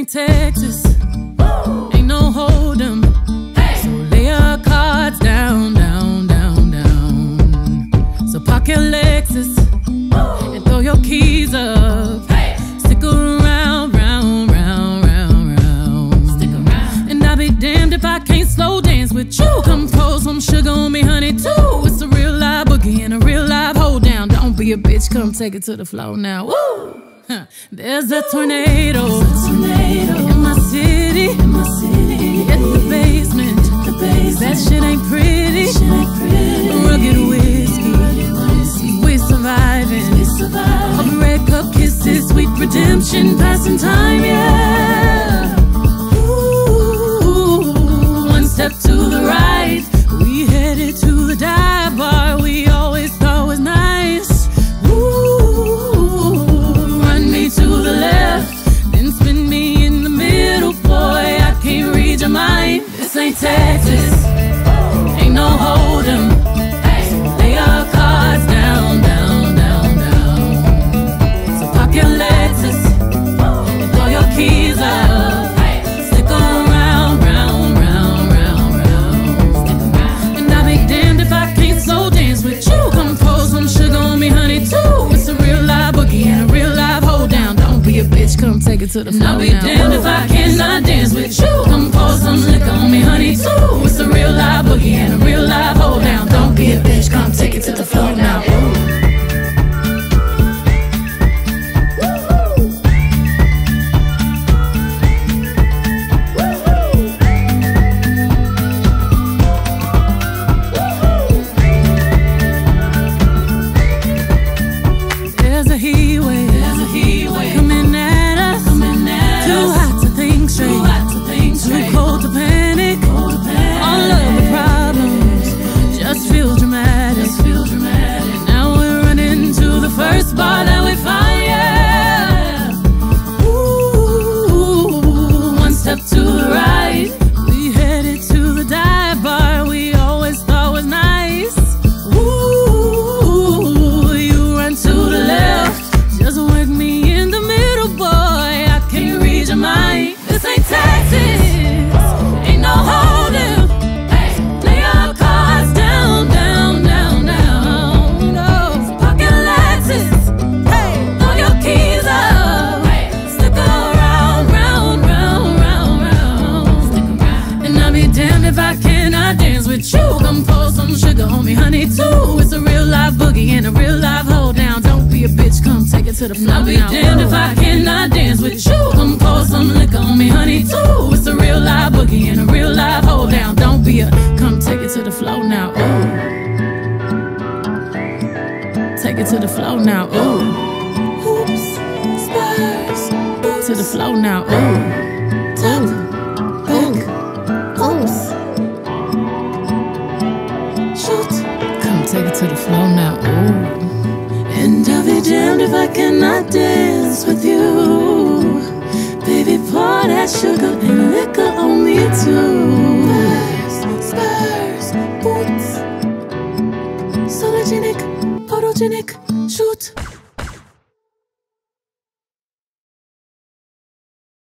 ain't Texas, ain't no hold'em. So lay your cards down, down, down, down. So park your Lexus and throw your keys up. Stick around, round, round, round, round. Stick around. And I'll be damned if I can't slow dance with you. Come pour some sugar on me, honey, too. It's a real live boogie and a real live hold down. Don't be a bitch, come take it to the floor now. Woo! There's a tornado in my city, at the basement. That shit ain't pretty. Rugged whiskey, we surviving. Of red cup kisses, sweet redemption, passing time, yeah. Ooh, one step to the right, we headed to the dive bar we always thought was nice. To the left, then spin me in the middle, boy, I can't read your mind. This ain't Texas, ain't no hold'em. So lay your cards down, down, down, down. So pop your Lexus and throw your keys up. Stick around, round, round, round, round. And I'll be damned if I can't slow dance with you. Come pour some sugar on me, honey, too. It's a real live boogie and a real live hold down. Don't be a bitch, come take it to the floor. I'll be damned if I cannot dance with you. Come pour some liquor on me, honey, too. It's a real live boogie and a real live hold down. Don't be a bitch, come take it to the floor now. There's a heat wave coming at us. Too hot to think straight, too cold to panic. All of the problems just feel dramatic. Now we're running to the first bar that we find, yeah. Ooh, one step to the right, we headed to the dive bar we always thought was nice. Ooh, you run to the left, just work me in the middle, boy, I can't read your mind. This ain't Texas, ain't no hold'em. Lay your cards down, down, down, down. No, pocket Lexus, throw your keys up. Stick around, round, round, round, round. And I'll be damned if I cannot dance with you. Come pour some sugar on me, honey, too. It's a real live boogie and a real live hold down. Don't be a bitch, come take it to the floor. I'll be damned if I cannot dance with you. Come pour some liquor on me, honey, too. It's a real live boogie and a real live hold down. Don't be a, come take it to the floor now. Ooh, take it to the floor now. Ooh, hoops, spurs, boots. To the floor now. Ooh, top, back, oops, shoot. Come take it to the floor now. Ooh. And I'll be damned if I cannot dance with you. Baby, pour that sugar and liquor on me too. Spurs, boots, sologenic, photogenic, shoot.